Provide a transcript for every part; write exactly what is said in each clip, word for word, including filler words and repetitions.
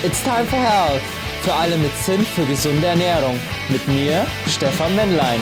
It's time for health. Für alle mit Sinn für gesunde Ernährung. Mit mir, Stefan Männlein.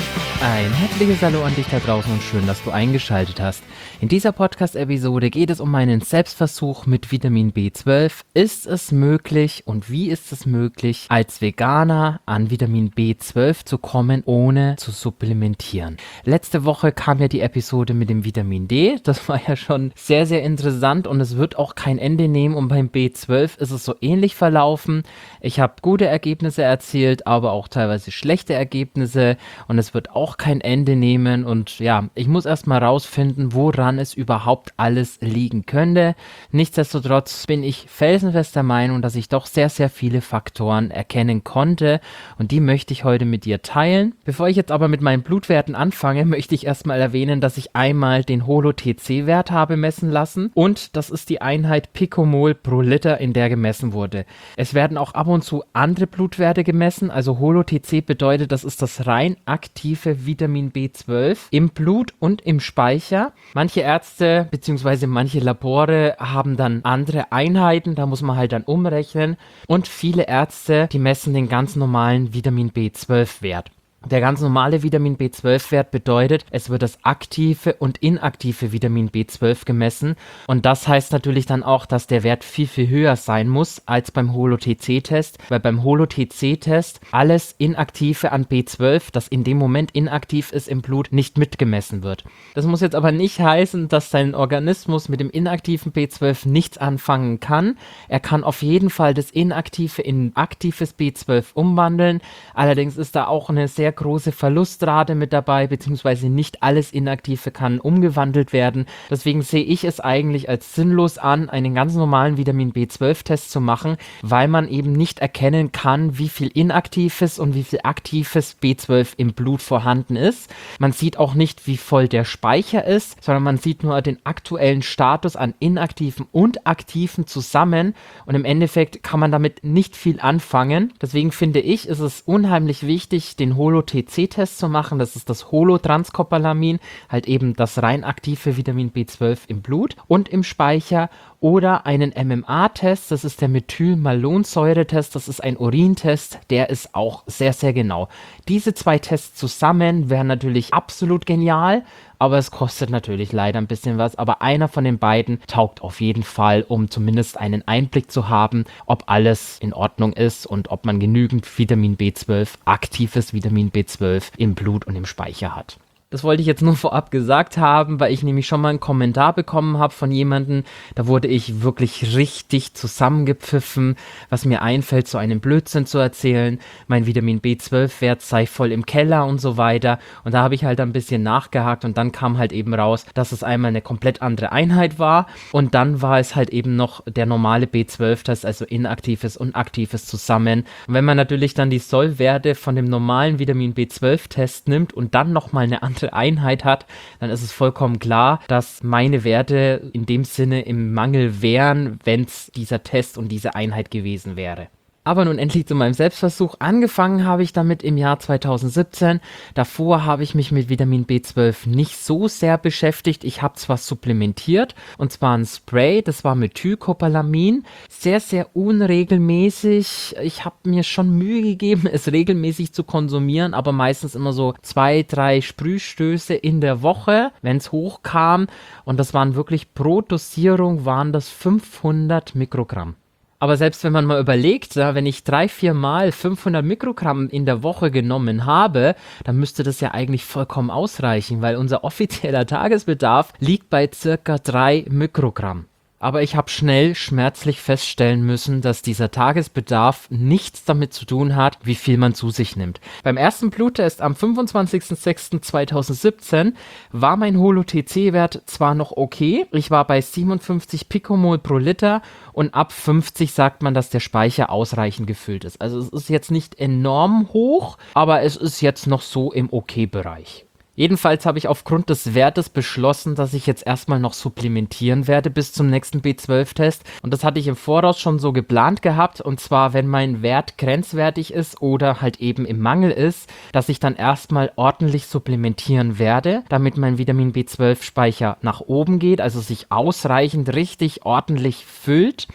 Ein herzliches Hallo an dich da draußen und schön, dass du eingeschaltet hast. In dieser Podcast-Episode geht es um meinen Selbstversuch mit Vitamin B zwölf. Ist es möglich und wie ist es möglich, als Veganer an Vitamin B zwölf zu kommen, ohne zu supplementieren? Letzte Woche kam ja die Episode mit dem Vitamin D. Das war ja schon sehr, sehr interessant und es wird auch kein Ende nehmen. Und beim B zwölf ist es so ähnlich verlaufen. Ich habe gute Ergebnisse erzielt, aber auch teilweise schlechte Ergebnisse und es wird auch kein Ende nehmen. Und ja, ich muss erstmal rausfinden, woran es überhaupt alles liegen könnte. Nichtsdestotrotz bin ich felsenfest der Meinung, dass ich doch sehr, sehr viele Faktoren erkennen konnte und die möchte ich heute mit dir teilen. Bevor ich jetzt aber mit meinen Blutwerten anfange, möchte ich erstmal erwähnen, dass ich einmal den Holo-T C-Wert habe messen lassen und das ist die Einheit Picomol pro Liter, in der gemessen wurde. Es werden auch ab und zu andere Blutwerte gemessen, also Holo-T C bedeutet, das ist das rein aktive Vitamin B zwölf im Blut und im Speicher. Manche Ärzte bzw. manche Labore haben dann andere Einheiten, da muss man halt dann umrechnen und viele Ärzte, die messen den ganz normalen Vitamin B zwölf Wert. Der ganz normale Vitamin B zwölf Wert bedeutet, es wird das aktive und inaktive Vitamin B zwölf gemessen und das heißt natürlich dann auch, dass der Wert viel, viel höher sein muss als beim Holo-T C-Test, weil beim Holo-T C-Test alles Inaktive an B zwölf, das in dem Moment inaktiv ist im Blut, nicht mitgemessen wird. Das muss jetzt aber nicht heißen, dass dein Organismus mit dem inaktiven B zwölf nichts anfangen kann. Er kann auf jeden Fall das Inaktive in aktives B zwölf umwandeln, allerdings ist da auch eine sehr große Verlustrate mit dabei, beziehungsweise nicht alles Inaktive kann umgewandelt werden. Deswegen sehe ich es eigentlich als sinnlos an, einen ganz normalen Vitamin B zwölf Test zu machen, weil man eben nicht erkennen kann, wie viel inaktives und wie viel aktives B zwölf im Blut vorhanden ist. Man sieht auch nicht, wie voll der Speicher ist, sondern man sieht nur den aktuellen Status an inaktiven und aktiven zusammen und im Endeffekt kann man damit nicht viel anfangen. Deswegen finde ich, ist es unheimlich wichtig, den Holo-T C-Test zu machen, das ist das Holotranscopalamin, halt eben das rein aktive Vitamin B zwölf im Blut und im Speicher oder einen M M A-Test, das ist der Methylmalonsäure-Test, das ist ein Urintest, der ist auch sehr, sehr genau. Diese zwei Tests zusammen wären natürlich absolut genial, aber es kostet natürlich leider ein bisschen was, aber einer von den beiden taugt auf jeden Fall, um zumindest einen Einblick zu haben, ob alles in Ordnung ist und ob man genügend Vitamin B zwölf, aktives Vitamin B zwölf im Blut und im Speicher hat. Das wollte ich jetzt nur vorab gesagt haben, weil ich nämlich schon mal einen Kommentar bekommen habe von jemandem, da wurde ich wirklich richtig zusammengepfiffen, was mir einfällt, so einen Blödsinn zu erzählen, mein Vitamin B zwölf Wert sei voll im Keller und so weiter und da habe ich halt ein bisschen nachgehakt und dann kam halt eben raus, dass es einmal eine komplett andere Einheit war und dann war es halt eben noch der normale B zwölf Test, also inaktives und aktives zusammen und wenn man natürlich dann die Sollwerte von dem normalen Vitamin B zwölf Test nimmt und dann nochmal eine andere Einheit hat, dann ist es vollkommen klar, dass meine Werte in dem Sinne im Mangel wären, wenn es dieser Test und diese Einheit gewesen wäre. Aber nun endlich zu meinem Selbstversuch. Angefangen habe ich damit im Jahr zweitausendsiebzehn. Davor habe ich mich mit Vitamin B zwölf nicht so sehr beschäftigt. Ich habe zwar supplementiert, und zwar ein Spray, das war Methylcopalamin. Sehr, sehr unregelmäßig. Ich habe mir schon Mühe gegeben, es regelmäßig zu konsumieren, aber meistens immer so zwei, drei Sprühstöße in der Woche, wenn es hochkam. Und das waren wirklich pro Dosierung waren das fünfhundert Mikrogramm. Aber selbst wenn man mal überlegt, ja, wenn ich drei, vier Mal fünfhundert Mikrogramm in der Woche genommen habe, dann müsste das ja eigentlich vollkommen ausreichen, weil unser offizieller Tagesbedarf liegt bei circa drei Mikrogramm. Aber ich habe schnell schmerzlich feststellen müssen, dass dieser Tagesbedarf nichts damit zu tun hat, wie viel man zu sich nimmt. Beim ersten Bluttest am fünfundzwanzigster sechster zweitausendsiebzehn war mein Holo-T C-Wert zwar noch okay, ich war bei siebenundfünfzig Picomol pro Liter und ab fünfzig sagt man, dass der Speicher ausreichend gefüllt ist. Also es ist jetzt nicht enorm hoch, aber es ist jetzt noch so im Okay-Bereich. Jedenfalls habe ich aufgrund des Wertes beschlossen, dass ich jetzt erstmal noch supplementieren werde bis zum nächsten B zwölf Test. Und das hatte ich im Voraus schon so geplant gehabt. Und zwar, wenn mein Wert grenzwertig ist oder halt eben im Mangel ist, dass ich dann erstmal ordentlich supplementieren werde, damit mein Vitamin B zwölf Speicher nach oben geht, also sich ausreichend richtig ordentlich füllt.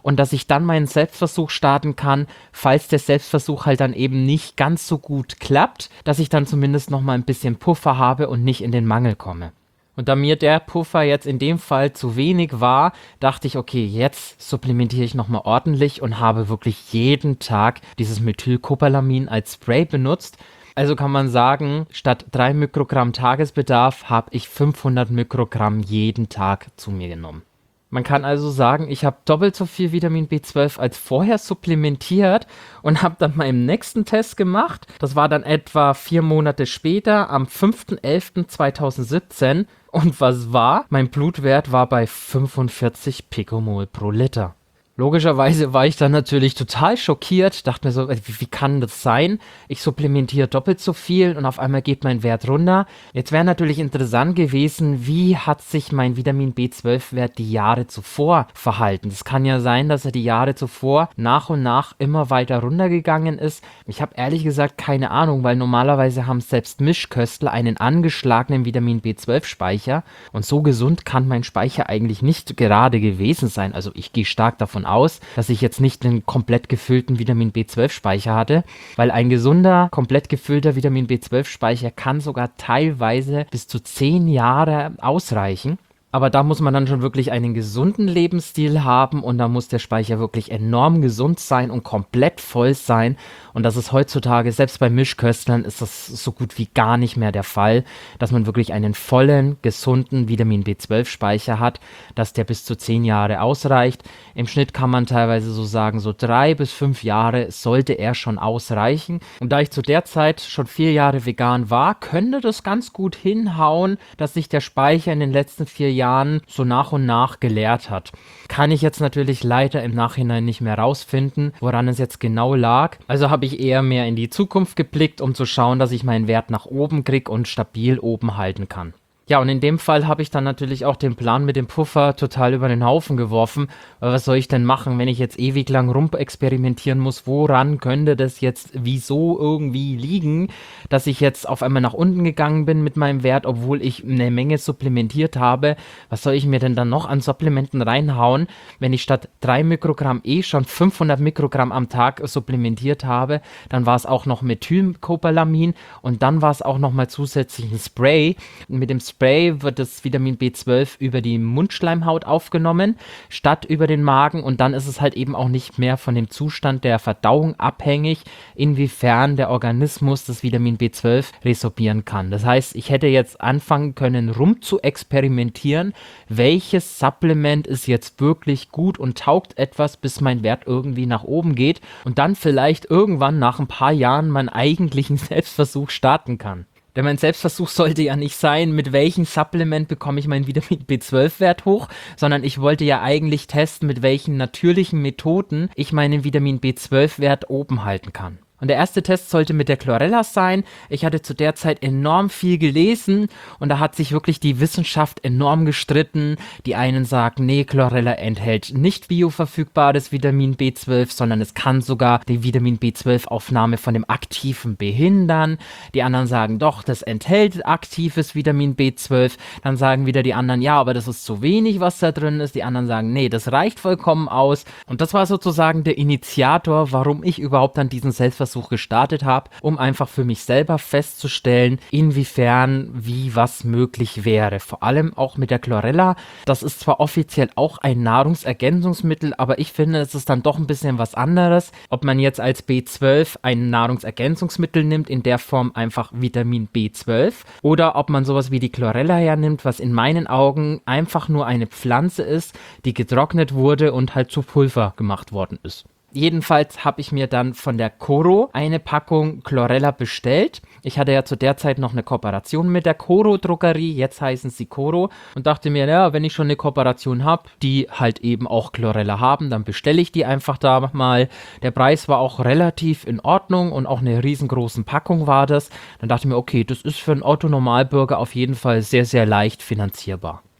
und dass ich dann meinen Selbstversuch starten kann, falls der Selbstversuch halt dann eben nicht ganz so gut klappt, dass ich dann zumindest noch mal ein bisschen Puffer habe und nicht in den Mangel komme. Und da mir der Puffer jetzt in dem Fall zu wenig war, dachte ich, okay, jetzt supplementiere ich nochmal ordentlich und habe wirklich jeden Tag dieses Methylcobalamin als Spray benutzt. Also kann man sagen, statt drei Mikrogramm Tagesbedarf habe ich fünfhundert Mikrogramm jeden Tag zu mir genommen. Man kann also sagen, ich habe doppelt so viel Vitamin B zwölf als vorher supplementiert und habe dann meinen nächsten Test gemacht. Das war dann etwa vier Monate später, am fünfter elfter zweitausendsiebzehn. Und was war? Mein Blutwert war bei fünfundvierzig Picomol pro Liter. Logischerweise war ich dann natürlich total schockiert, dachte mir so, wie, wie kann das sein? Ich supplementiere doppelt so viel und auf einmal geht mein Wert runter. Jetzt wäre natürlich interessant gewesen, wie hat sich mein Vitamin B zwölf Wert die Jahre zuvor verhalten? Es kann ja sein, dass er die Jahre zuvor nach und nach immer weiter runtergegangen ist. Ich habe ehrlich gesagt keine Ahnung, weil normalerweise haben selbst Mischköstler einen angeschlagenen Vitamin B zwölf Speicher und so gesund kann mein Speicher eigentlich nicht gerade gewesen sein. Also ich gehe stark davon aus, dass ich jetzt nicht einen komplett gefüllten Vitamin B zwölf Speicher hatte, weil ein gesunder, komplett gefüllter Vitamin B zwölf Speicher kann sogar teilweise bis zu zehn Jahre ausreichen. Aber da muss man dann schon wirklich einen gesunden Lebensstil haben und da muss der Speicher wirklich enorm gesund sein und komplett voll sein. Und das ist heutzutage, selbst bei Mischköstlern, ist das so gut wie gar nicht mehr der Fall, dass man wirklich einen vollen, gesunden Vitamin B zwölf Speicher hat, dass der bis zu zehn Jahre ausreicht. Im Schnitt kann man teilweise so sagen, so drei bis fünf Jahre sollte er schon ausreichen. Und da ich zu der Zeit schon vier Jahre vegan war, könnte das ganz gut hinhauen, dass sich der Speicher in den letzten vier Jahren so nach und nach geleert hat. Kann ich jetzt natürlich leider im Nachhinein nicht mehr rausfinden, woran es jetzt genau lag. Also habe ich eher mehr in die Zukunft geblickt, um zu schauen, dass ich meinen Wert nach oben kriege und stabil oben halten kann. Ja, und in dem Fall habe ich dann natürlich auch den Plan mit dem Puffer total über den Haufen geworfen. Weil was soll ich denn machen, wenn ich jetzt ewig lang rumexperimentieren muss? Woran könnte das jetzt wieso irgendwie liegen, dass ich jetzt auf einmal nach unten gegangen bin mit meinem Wert, obwohl ich eine Menge supplementiert habe? Was soll ich mir denn dann noch an Supplementen reinhauen, wenn ich statt drei Mikrogramm eh schon fünfhundert Mikrogramm am Tag supplementiert habe? Dann war es auch noch Methylcobalamin und dann war es auch noch mal zusätzlich ein Spray. Mit dem Spray wird das Vitamin B zwölf über die Mundschleimhaut aufgenommen, statt über den Magen und dann ist es halt eben auch nicht mehr von dem Zustand der Verdauung abhängig, inwiefern der Organismus das Vitamin B zwölf resorbieren kann. Das heißt, ich hätte jetzt anfangen können, rum zu experimentieren, welches Supplement ist jetzt wirklich gut und taugt etwas, bis mein Wert irgendwie nach oben geht und dann vielleicht irgendwann nach ein paar Jahren meinen eigentlichen Selbstversuch starten kann. Denn mein Selbstversuch sollte ja nicht sein, mit welchem Supplement bekomme ich meinen Vitamin B zwölf Wert hoch, sondern ich wollte ja eigentlich testen, mit welchen natürlichen Methoden ich meinen Vitamin B zwölf Wert oben halten kann. Und der erste Test sollte mit der Chlorella sein. Ich hatte zu der Zeit enorm viel gelesen und da hat sich wirklich die Wissenschaft enorm gestritten. Die einen sagen, nee, Chlorella enthält nicht bioverfügbares Vitamin B zwölf, sondern es kann sogar die Vitamin B zwölf Aufnahme von dem Aktiven behindern. Die anderen sagen, doch, das enthält aktives Vitamin B zwölf. Dann sagen wieder die anderen, ja, aber das ist zu wenig, was da drin ist. Die anderen sagen, nee, das reicht vollkommen aus. Und das war sozusagen der Initiator, warum ich überhaupt an diesen Selbstversuch gestartet habe, um einfach für mich selber festzustellen, inwiefern wie was möglich wäre. Vor allem auch mit der Chlorella. Das ist zwar offiziell auch ein Nahrungsergänzungsmittel, aber ich finde, es ist dann doch ein bisschen was anderes, ob man jetzt als B zwölf ein Nahrungsergänzungsmittel nimmt, in der Form einfach Vitamin B zwölf, oder ob man sowas wie die Chlorella hernimmt, was in meinen Augen einfach nur eine Pflanze ist, die getrocknet wurde und halt zu Pulver gemacht worden ist. Jedenfalls habe ich mir dann von der Coro eine Packung Chlorella bestellt. Ich hatte ja zu der Zeit noch eine Kooperation mit der Coro Drogerie, jetzt heißen sie Coro, und dachte mir, ja, wenn ich schon eine Kooperation habe, die halt eben auch Chlorella haben, dann bestelle ich die einfach da mal. Der Preis war auch relativ in Ordnung und auch eine riesengroße Packung war das. Dann dachte ich mir, okay, das ist für einen Otto-Normalbürger auf jeden Fall sehr, sehr leicht finanzierbar.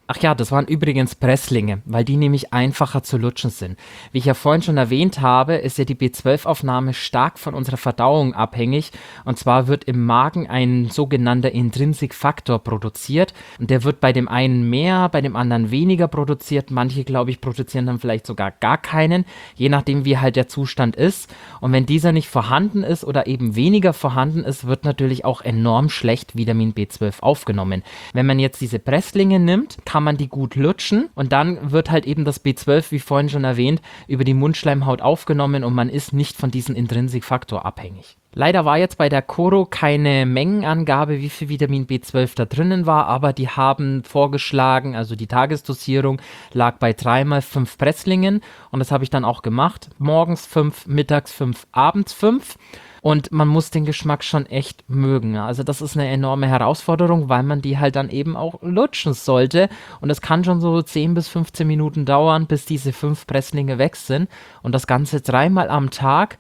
Ach ja, das waren übrigens Presslinge, weil die nämlich einfacher zu lutschen sind. Wie ich ja vorhin schon erwähnt habe, ist ja die B zwölf Aufnahme stark von unserer Verdauung abhängig. Und zwar wird im Magen ein sogenannter Intrinsikfaktor produziert. Und der wird bei dem einen mehr, bei dem anderen weniger produziert. Manche, glaube ich, produzieren dann vielleicht sogar gar keinen, je nachdem, wie halt der Zustand ist. Und wenn dieser nicht vorhanden ist oder eben weniger vorhanden ist, wird natürlich auch enorm schlecht Vitamin B zwölf aufgenommen. Wenn man jetzt diese Presslinge nimmt, kann man die gut lutschen und dann wird halt eben das B zwölf, wie vorhin schon erwähnt, über die Mundschleimhaut aufgenommen und man ist nicht von diesem Intrinsikfaktor abhängig. Leider war jetzt bei der Coro keine Mengenangabe, wie viel Vitamin B zwölf da drinnen war, aber die haben vorgeschlagen, also die Tagesdosierung lag bei drei mal fünf Presslingen und das habe ich dann auch gemacht. Morgens fünf, mittags fünf, abends fünf. Und man muss den Geschmack schon echt mögen. Also das ist eine enorme Herausforderung, weil man die halt dann eben auch lutschen sollte. Und es kann schon so zehn bis fünfzehn Minuten dauern, bis diese fünf Presslinge weg sind. Und das Ganze dreimal am Tag.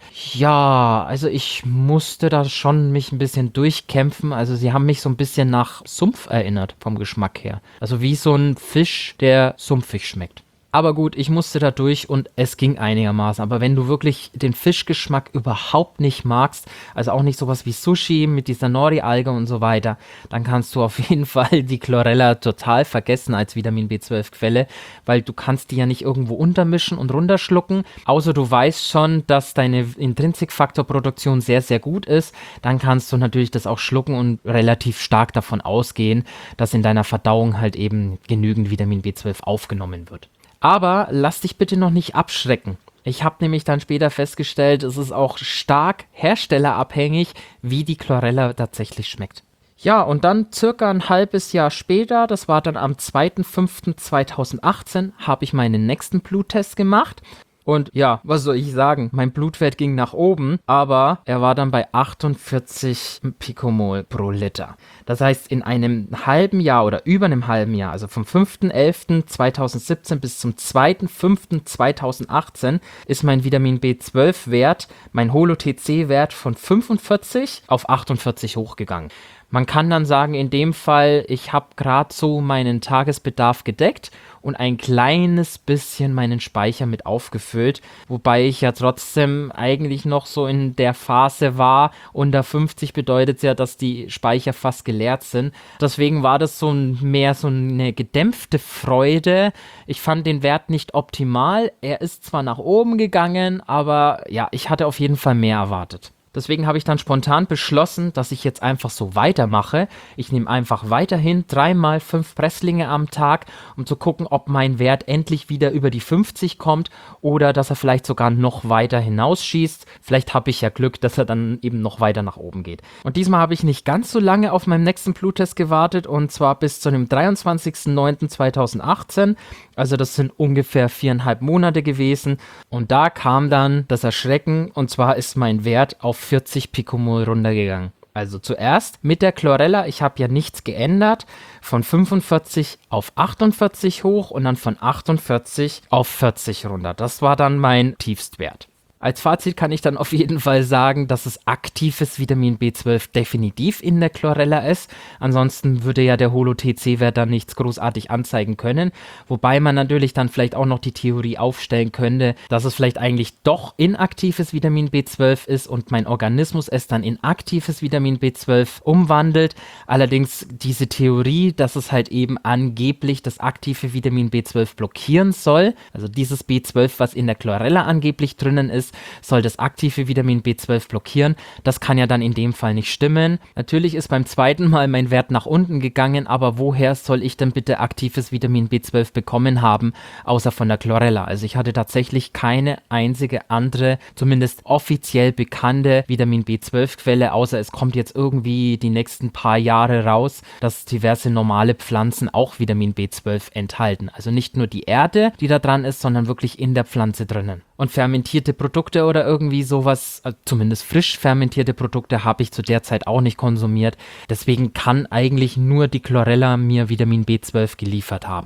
Ja, also ich musste da schon mich ein bisschen durchkämpfen. Also sie haben mich so ein bisschen nach Sumpf erinnert vom Geschmack her. Also wie so ein Fisch, der sumpfig schmeckt. Aber gut, ich musste da durch und es ging einigermaßen. Aber wenn du wirklich den Fischgeschmack überhaupt nicht magst, also auch nicht sowas wie Sushi mit dieser Nori-Alge und so weiter, dann kannst du auf jeden Fall die Chlorella total vergessen als Vitamin B zwölf Quelle, weil du kannst die ja nicht irgendwo untermischen und runterschlucken. Außer du weißt schon, dass deine Intrinsikfaktorproduktion sehr, sehr gut ist, dann kannst du natürlich das auch schlucken und relativ stark davon ausgehen, dass in deiner Verdauung halt eben genügend Vitamin B zwölf aufgenommen wird. Aber lass dich bitte noch nicht abschrecken. Ich habe nämlich dann später festgestellt, es ist auch stark herstellerabhängig, wie die Chlorella tatsächlich schmeckt. Ja, und dann circa ein halbes Jahr später, das war dann am zweiter fünfter zweitausendachtzehn, habe ich meinen nächsten Bluttest gemacht. Und ja, was soll ich sagen? Mein Blutwert ging nach oben, aber er war dann bei achtundvierzig Pikomol pro Liter. Das heißt, in einem halben Jahr oder über einem halben Jahr, also vom fünfter elfter zweitausendsiebzehn bis zum zweiter fünfter zweitausendachtzehn, ist mein Vitamin B zwölf Wert, mein Holo-T C-Wert von fünfundvierzig auf achtundvierzig hochgegangen. Man kann dann sagen, in dem Fall, ich habe gerade so meinen Tagesbedarf gedeckt und ein kleines bisschen meinen Speicher mit aufgefüllt, wobei ich ja trotzdem eigentlich noch so in der Phase war, unter fünfzig bedeutet ja, dass die Speicher fast geleert sind. Deswegen war das so ein, mehr so eine gedämpfte Freude. Ich fand den Wert nicht optimal. Er ist zwar nach oben gegangen, aber ja, ich hatte auf jeden Fall mehr erwartet. Deswegen habe ich dann spontan beschlossen, dass ich jetzt einfach so weitermache. Ich nehme einfach weiterhin dreimal fünf Presslinge am Tag, um zu gucken, ob mein Wert endlich wieder über die fünfzig kommt oder dass er vielleicht sogar noch weiter hinausschießt. Vielleicht habe ich ja Glück, dass er dann eben noch weiter nach oben geht. Und diesmal habe ich nicht ganz so lange auf meinem nächsten Bluttest gewartet und zwar bis zu dem dreiundzwanzigster neunter zweitausendachtzehn. Also das sind ungefähr viereinhalb Monate gewesen und da kam dann das Erschrecken und zwar ist mein Wert auf vierzig Pikomol runtergegangen. Also zuerst mit der Chlorella, ich habe ja nichts geändert, von fünfundvierzig auf achtundvierzig hoch und dann von achtundvierzig auf vierzig runter. Das war dann mein Tiefstwert. Als Fazit kann ich dann auf jeden Fall sagen, dass es aktives Vitamin B zwölf definitiv in der Chlorella ist. Ansonsten würde ja der Holo-T C-Wert dann nichts großartig anzeigen können. Wobei man natürlich dann vielleicht auch noch die Theorie aufstellen könnte, dass es vielleicht eigentlich doch inaktives Vitamin B zwölf ist und mein Organismus es dann in aktives Vitamin B zwölf umwandelt. Allerdings diese Theorie, dass es halt eben angeblich das aktive Vitamin B zwölf blockieren soll, also dieses B zwölf, was in der Chlorella angeblich drinnen ist, soll das aktive Vitamin B zwölf blockieren. Das kann ja dann in dem Fall nicht stimmen. Natürlich ist beim zweiten Mal mein Wert nach unten gegangen, aber woher soll ich denn bitte aktives Vitamin B zwölf bekommen haben, außer von der Chlorella? Also ich hatte tatsächlich keine einzige andere, zumindest offiziell bekannte Vitamin B zwölf Quelle, außer es kommt jetzt irgendwie die nächsten paar Jahre raus, dass diverse normale Pflanzen auch Vitamin B zwölf enthalten. Also nicht nur die Erde, die da dran ist, sondern wirklich in der Pflanze drinnen. Und fermentierte Produkte oder irgendwie sowas, also zumindest frisch fermentierte Produkte, habe ich zu der Zeit auch nicht konsumiert. Deswegen kann eigentlich nur die Chlorella mir Vitamin B zwölf geliefert haben.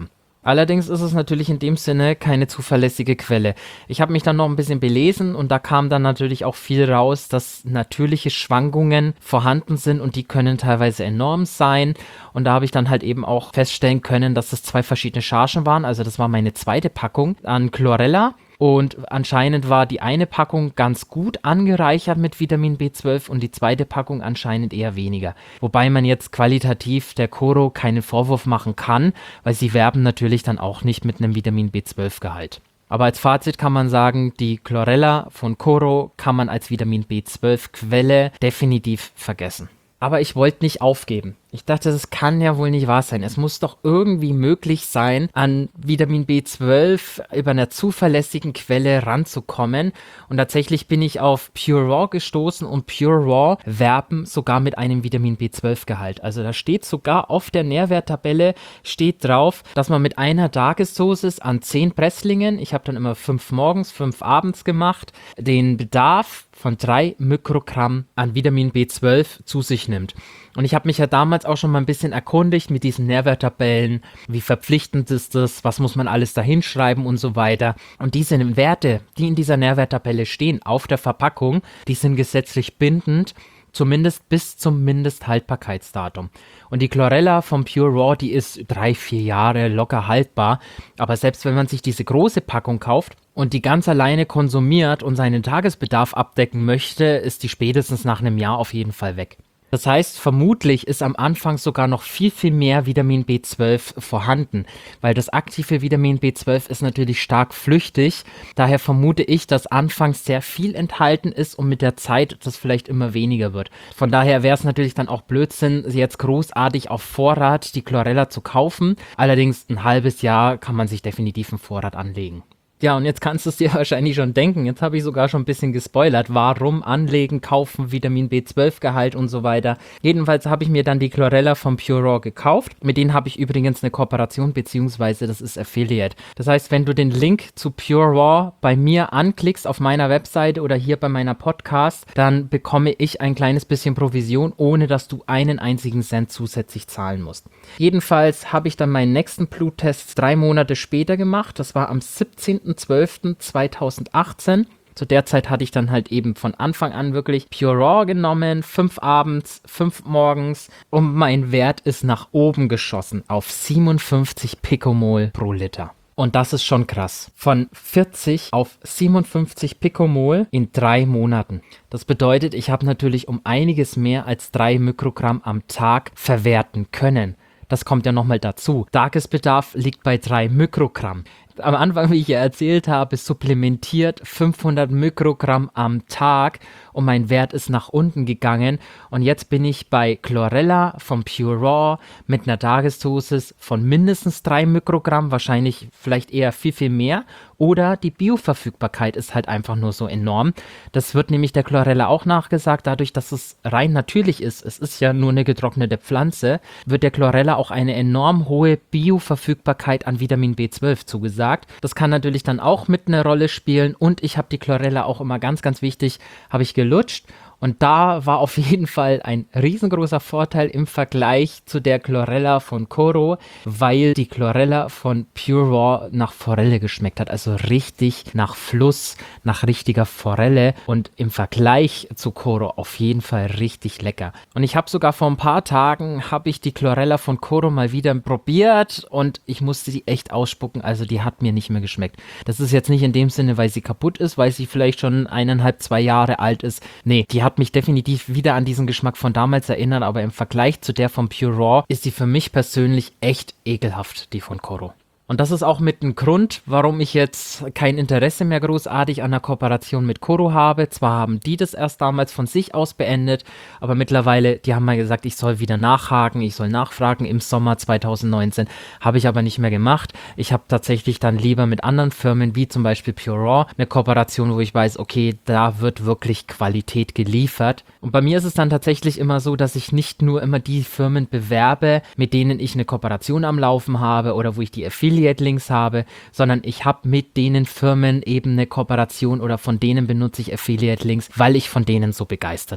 Allerdings ist es natürlich in dem Sinne keine zuverlässige Quelle. Ich habe mich dann noch ein bisschen belesen und da kam dann natürlich auch viel raus, dass natürliche Schwankungen vorhanden sind und die können teilweise enorm sein. Und da habe ich dann halt eben auch feststellen können, dass das zwei verschiedene Chargen waren. Also das war meine zweite Packung an Chlorella. Und anscheinend war die eine Packung ganz gut angereichert mit Vitamin B zwölf und die zweite Packung anscheinend eher weniger. Wobei man jetzt qualitativ der Koro keinen Vorwurf machen kann, weil sie werben natürlich dann auch nicht mit einem Vitamin B zwölf Gehalt. Aber als Fazit kann man sagen, die Chlorella von Koro kann man als Vitamin B zwölf Quelle definitiv vergessen. Aber ich wollte nicht aufgeben. Ich dachte, das kann ja wohl nicht wahr sein. Es muss doch irgendwie möglich sein, an Vitamin B zwölf über einer zuverlässigen Quelle ranzukommen. Und tatsächlich bin ich auf Pure Raw gestoßen und Pure Raw werben sogar mit einem Vitamin B zwölf Gehalt. Also da steht sogar auf der Nährwerttabelle steht drauf, dass man mit einer Tagesdosis an zehn Presslingen, ich habe dann immer fünf morgens, fünf abends gemacht, den Bedarf von drei Mikrogramm an Vitamin B zwölf zu sich nimmt. Und ich habe mich ja damals auch schon mal ein bisschen erkundigt mit diesen Nährwerttabellen, wie verpflichtend ist das, was muss man alles da hinschreiben und so weiter. Und diese Werte, die in dieser Nährwerttabelle stehen, auf der Verpackung, die sind gesetzlich bindend, zumindest bis zum Mindesthaltbarkeitsdatum. Und die Chlorella vom Pure Raw, die ist drei, vier Jahre locker haltbar. Aber selbst wenn man sich diese große Packung kauft und die ganz alleine konsumiert und seinen Tagesbedarf abdecken möchte, ist die spätestens nach einem Jahr auf jeden Fall weg. Das heißt, vermutlich ist am Anfang sogar noch viel, viel mehr Vitamin B zwölf vorhanden, weil das aktive Vitamin B zwölf ist natürlich stark flüchtig. Daher vermute ich, dass anfangs sehr viel enthalten ist und mit der Zeit das vielleicht immer weniger wird. Von daher wäre es natürlich dann auch Blödsinn, jetzt großartig auf Vorrat die Chlorella zu kaufen. Allerdings ein halbes Jahr kann man sich definitiv einen Vorrat anlegen. Ja, und jetzt kannst du es dir wahrscheinlich schon denken, jetzt habe ich sogar schon ein bisschen gespoilert, warum anlegen, kaufen, Vitamin B zwölf Gehalt und so weiter. Jedenfalls habe ich mir dann die Chlorella vom Pure Raw gekauft. Mit denen habe ich übrigens eine Kooperation, beziehungsweise das ist Affiliate. Das heißt, wenn du den Link zu Pure Raw bei mir anklickst auf meiner Webseite oder hier bei meiner Podcast, dann bekomme ich ein kleines bisschen Provision, ohne dass du einen einzigen Cent zusätzlich zahlen musst. Jedenfalls habe ich dann meinen nächsten Bluttest drei Monate später gemacht. Das war am siebzehnten zwölften zweitausendachtzehn. Zu der Zeit hatte ich dann halt eben von Anfang an wirklich Pure Raw genommen, fünf abends, fünf morgens und mein Wert ist nach oben geschossen auf siebenundfünfzig Pikomol pro Liter. Und das ist schon krass. Von vierzig auf siebenundfünfzig Pikomol in drei Monaten. Das bedeutet, ich habe natürlich um einiges mehr als drei Mikrogramm am Tag verwerten können. Das kommt ja nochmal dazu. Tagesbedarf liegt bei drei Mikrogramm. Am Anfang, wie ich ja erzählt habe, supplementiert fünfhundert Mikrogramm am Tag und mein Wert ist nach unten gegangen. Und jetzt bin ich bei Chlorella vom Pure Raw mit einer Tagesdosis von mindestens drei Mikrogramm, wahrscheinlich vielleicht eher viel, viel mehr. Oder die Bioverfügbarkeit ist halt einfach nur so enorm. Das wird nämlich der Chlorella auch nachgesagt, dadurch, dass es rein natürlich ist. Es ist ja nur eine getrocknete Pflanze, wird der Chlorella auch eine enorm hohe Bioverfügbarkeit an Vitamin B zwölf zugesagt. Das kann natürlich dann auch mit einer Rolle spielen und ich habe die Chlorella auch immer ganz, ganz wichtig, habe ich gelutscht. Und da war auf jeden Fall ein riesengroßer Vorteil im Vergleich zu der Chlorella von Koro, weil die Chlorella von Pure Raw nach Forelle geschmeckt hat. Also richtig nach Fluss, nach richtiger Forelle und im Vergleich zu Koro auf jeden Fall richtig lecker. Und ich habe sogar vor ein paar Tagen, habe ich die Chlorella von Koro mal wieder probiert und ich musste die echt ausspucken. Also die hat mir nicht mehr geschmeckt. Das ist jetzt nicht in dem Sinne, weil sie kaputt ist, weil sie vielleicht schon eineinhalb, zwei Jahre alt ist. Nee, die hat hat mich definitiv wieder an diesen Geschmack von damals erinnert, aber im Vergleich zu der von Pure Raw ist die für mich persönlich echt ekelhaft, die von Koro. Und das ist auch mit ein Grund, warum ich jetzt kein Interesse mehr großartig an der Kooperation mit Koro habe. Zwar haben die das erst damals von sich aus beendet, aber mittlerweile, die haben mal gesagt, ich soll wieder nachhaken, ich soll nachfragen im Sommer zweitausendneunzehn. Habe ich aber nicht mehr gemacht. Ich habe tatsächlich dann lieber mit anderen Firmen, wie zum Beispiel Pure Raw, eine Kooperation, wo ich weiß, okay, da wird wirklich Qualität geliefert. Und bei mir ist es dann tatsächlich immer so, dass ich nicht nur immer die Firmen bewerbe, mit denen ich eine Kooperation am Laufen habe oder wo ich die Affiliate Links habe, sondern ich habe mit denen Firmen eben eine Kooperation oder von denen benutze ich Affiliate-Links, weil ich von denen so begeistert bin.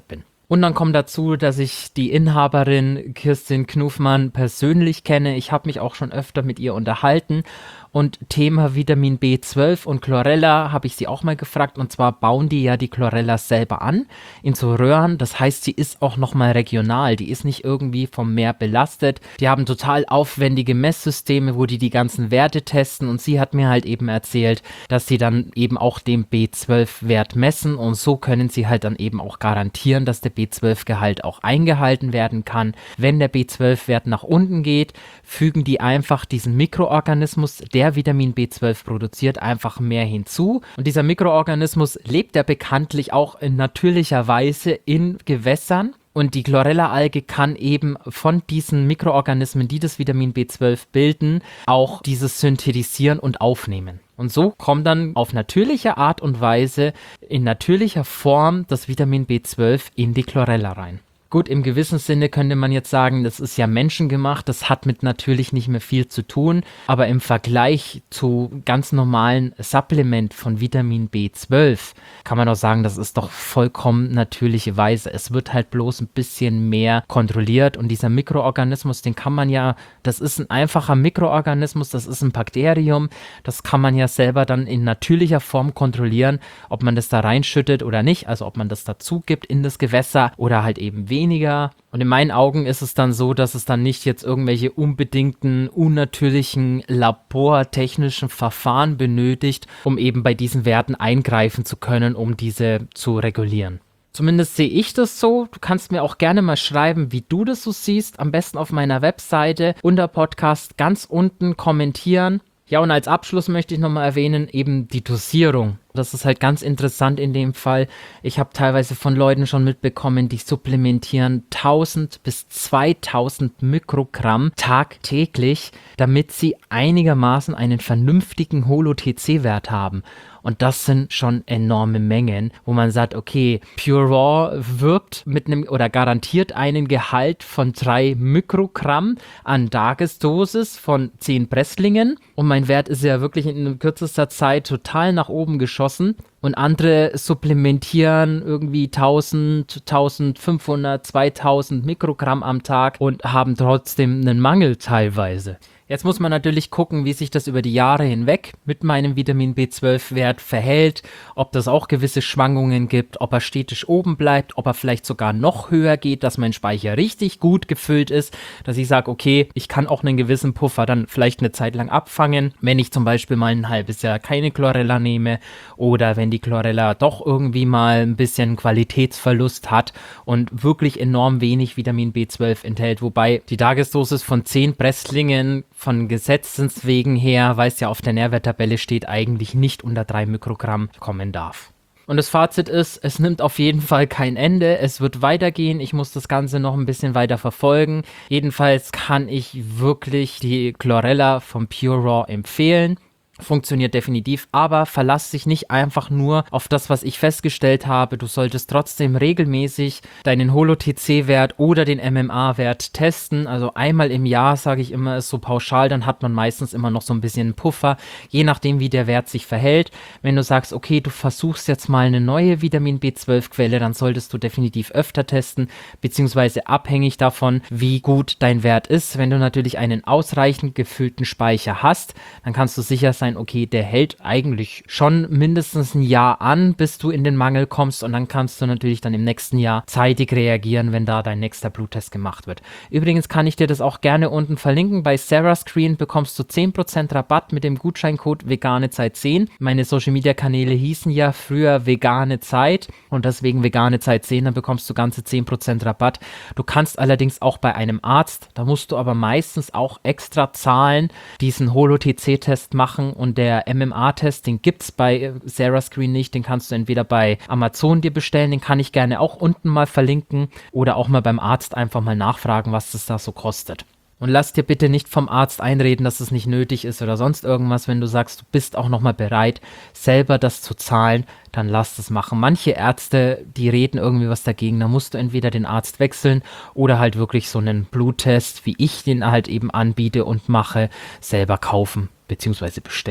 Und dann kommt dazu, dass ich die Inhaberin Kirstin Knufmann persönlich kenne. Ich habe mich auch schon öfter mit ihr unterhalten. Und Thema Vitamin B zwölf und Chlorella habe ich sie auch mal gefragt. Und zwar bauen die ja die Chlorella selber an in so Röhren. Das heißt, sie ist auch nochmal regional. Die ist nicht irgendwie vom Meer belastet. Die haben total aufwendige Messsysteme, wo die die ganzen Werte testen. Und sie hat mir halt eben erzählt, dass sie dann eben auch den B zwölf Wert messen. Und so können sie halt dann eben auch garantieren, dass der B zwölf Gehalt auch eingehalten werden kann. Wenn der B zwölf Wert nach unten geht, fügen die einfach diesen Mikroorganismus, der der Vitamin B zwölf produziert, einfach mehr hinzu. Und dieser Mikroorganismus lebt ja bekanntlich auch in natürlicher Weise in Gewässern. Und die Chlorella-Alge kann eben von diesen Mikroorganismen, die das Vitamin B zwölf bilden, auch dieses synthetisieren und aufnehmen. Und so kommt dann auf natürliche Art und Weise, in natürlicher Form, das Vitamin B zwölf in die Chlorella rein. Gut, im gewissen Sinne könnte man jetzt sagen, das ist ja menschengemacht, das hat mit natürlich nicht mehr viel zu tun, aber im Vergleich zu ganz normalen Supplement von Vitamin B zwölf kann man doch sagen, das ist doch vollkommen natürliche Weise. Es wird halt bloß ein bisschen mehr kontrolliert und dieser Mikroorganismus, den kann man ja, das ist ein einfacher Mikroorganismus, das ist ein Bakterium, das kann man ja selber dann in natürlicher Form kontrollieren, ob man das da reinschüttet oder nicht, also ob man das dazu gibt in das Gewässer oder halt eben weniger. weniger. Und in meinen Augen ist es dann so, dass es dann nicht jetzt irgendwelche unbedingten, unnatürlichen, labortechnischen Verfahren benötigt, um eben bei diesen Werten eingreifen zu können, um diese zu regulieren. Zumindest sehe ich das so. Du kannst mir auch gerne mal schreiben, wie du das so siehst. Am besten auf meiner Webseite unter Podcast ganz unten kommentieren. Ja, und als Abschluss möchte ich nochmal erwähnen, eben die Dosierung. Das ist halt ganz interessant in dem Fall. Ich habe teilweise von Leuten schon mitbekommen, die supplementieren tausend bis zweitausend Mikrogramm tagtäglich, damit sie einigermaßen einen vernünftigen Holo-T C-Wert haben. Und das sind schon enorme Mengen, wo man sagt, okay, Pure Raw wirbt mit einem oder garantiert einen Gehalt von drei Mikrogramm an Tagesdosis von zehn Presslingen. Und mein Wert ist ja wirklich in kürzester Zeit total nach oben geschossen. Und andere supplementieren irgendwie tausend, eintausendfünfhundert, zweitausend Mikrogramm am Tag und haben trotzdem einen Mangel teilweise. Jetzt muss man natürlich gucken, wie sich das über die Jahre hinweg mit meinem Vitamin B zwölf Wert verhält, ob das auch gewisse Schwankungen gibt, ob er stetig oben bleibt, ob er vielleicht sogar noch höher geht, dass mein Speicher richtig gut gefüllt ist, dass ich sage, okay, ich kann auch einen gewissen Puffer dann vielleicht eine Zeit lang abfangen, wenn ich zum Beispiel mal ein halbes Jahr keine Chlorella nehme oder wenn die Chlorella doch irgendwie mal ein bisschen Qualitätsverlust hat und wirklich enorm wenig Vitamin B zwölf enthält, wobei die Tagesdosis von zehn Presslingen von Gesetzes wegen her, weil es ja auf der Nährwerttabelle steht, eigentlich nicht unter drei Mikrogramm kommen darf. Und das Fazit ist, es nimmt auf jeden Fall kein Ende, es wird weitergehen, ich muss das Ganze noch ein bisschen weiter verfolgen. Jedenfalls kann ich wirklich die Chlorella vom Pure Raw empfehlen. Funktioniert definitiv, aber verlass dich nicht einfach nur auf das, was ich festgestellt habe. Du solltest trotzdem regelmäßig deinen Holo-T C-Wert oder den M M A-Wert testen. Also einmal im Jahr, sage ich immer, ist so pauschal, dann hat man meistens immer noch so ein bisschen einen Puffer, je nachdem, wie der Wert sich verhält. Wenn du sagst, okay, du versuchst jetzt mal eine neue Vitamin B zwölf Quelle, dann solltest du definitiv öfter testen, beziehungsweise abhängig davon, wie gut dein Wert ist. Wenn du natürlich einen ausreichend gefüllten Speicher hast, dann kannst du sicher sein, okay, der hält eigentlich schon mindestens ein Jahr an, bis du in den Mangel kommst und dann kannst du natürlich dann im nächsten Jahr zeitig reagieren, wenn da dein nächster Bluttest gemacht wird. Übrigens kann ich dir das auch gerne unten verlinken. Bei Sarascreen bekommst du zehn Prozent Rabatt mit dem Gutscheincode veganezeit zehn. Meine Social Media Kanäle hießen ja früher vegane Zeit und deswegen veganezeit zehn, dann bekommst du ganze zehn Prozent Rabatt. Du kannst allerdings auch bei einem Arzt, da musst du aber meistens auch extra zahlen, diesen Holo-T C-Test machen. Und der M M A-Test, den gibt es bei Sarascreen nicht, den kannst du entweder bei Amazon dir bestellen, den kann ich gerne auch unten mal verlinken oder auch mal beim Arzt einfach mal nachfragen, was das da so kostet. Und lass dir bitte nicht vom Arzt einreden, dass es nicht nötig ist oder sonst irgendwas. Wenn du sagst, du bist auch nochmal bereit, selber das zu zahlen, dann lass das machen. Manche Ärzte, die reden irgendwie was dagegen. Da musst du entweder den Arzt wechseln oder halt wirklich so einen Bluttest, wie ich den halt eben anbiete und mache, selber kaufen bzw. bestellen.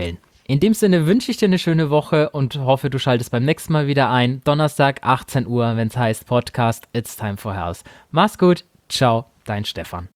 In dem Sinne wünsche ich dir eine schöne Woche und hoffe, du schaltest beim nächsten Mal wieder ein. Donnerstag, achtzehn Uhr, wenn es heißt Podcast It's Time for Health. Mach's gut. Ciao, dein Stefan.